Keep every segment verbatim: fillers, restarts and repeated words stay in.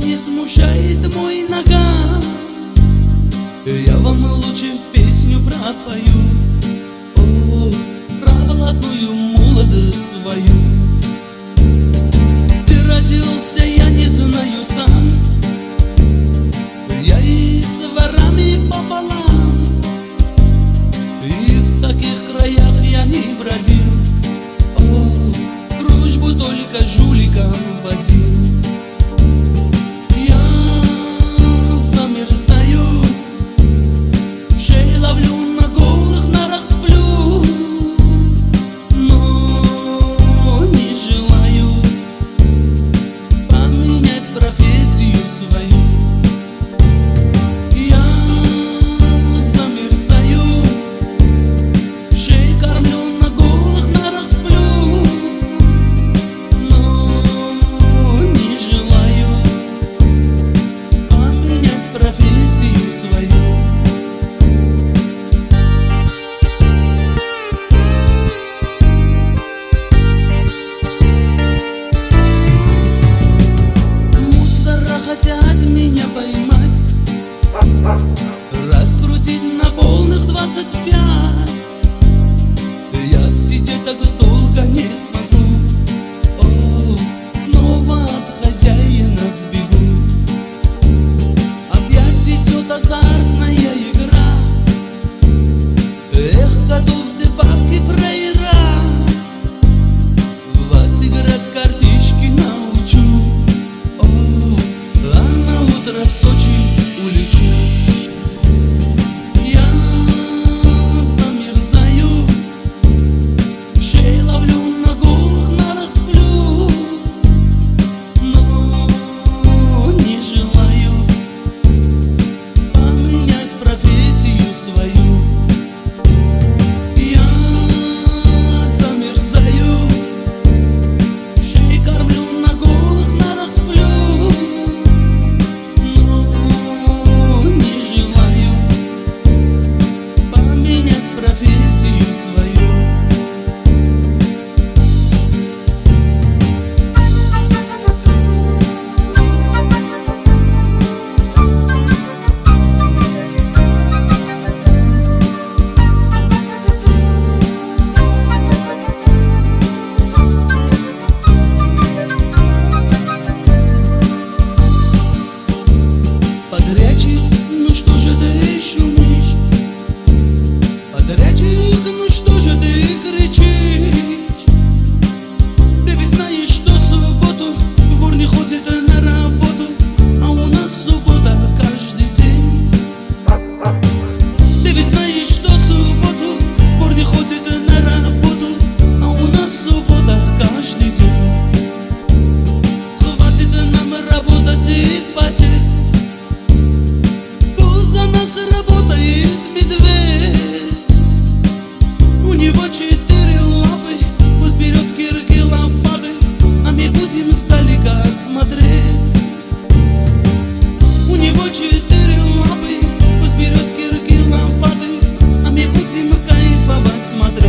не смущает мой нога. Я вам лучше песню пропою, о, про блатную молодость свою. Ты родился, я не знаю сам, я и с ворами пополам, и в таких краях я не бродил, о, дружбу только жуликам водил. Ловлю на голых нарах, сплю, но не желаю поменять профессию свою. Я замерзаю, шею кормлю, на голых нарах сплю, но не желаю поменять профессию свою. Хотят меня поймать, раскрутить на полных двадцать пять. Я сидеть так долго не смогу, о, снова от хозяина сбегу. Опять идет азартная игра, эх, готовьте бабки, фраера, вас играть в картишки научу. В Сочи улечу. Я замерзаю, шею ловлю, на голых нарах сплю, но не желаю поменять профессию свою. Я замерзаю, шею кормлю, на голых нарах сплю, ну что же ты шумишь? Подрядчик, ну что же ты кричишь? Ты ведь знаешь, что в субботу вор не ходит на работу, а у нас суббота каждый день. Ты ведь знаешь, что в субботу вор не ходит на работу, а у нас суббота каждый день. Хватит нам работать и потеть, работает медведь. У него четыре лапы, пусть берет кирки, лопаты, а мы будем издалека смотреть. У него четыре лапы, пусть берет кирки, лопаты, а мы будем кайфовать смотреть.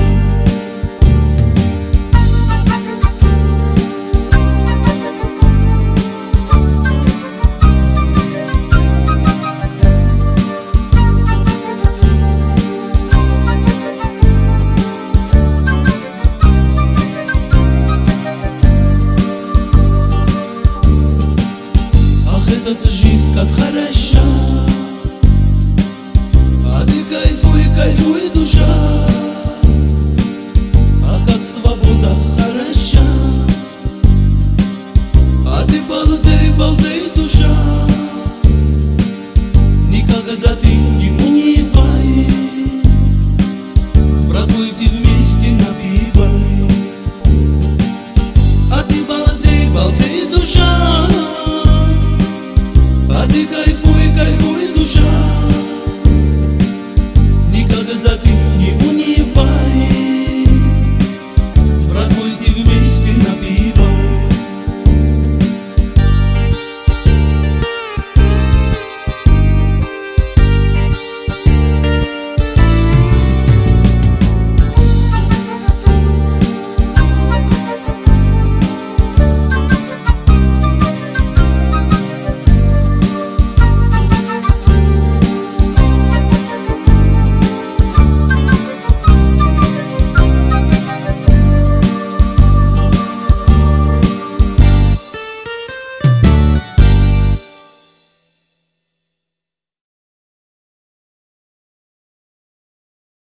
Этот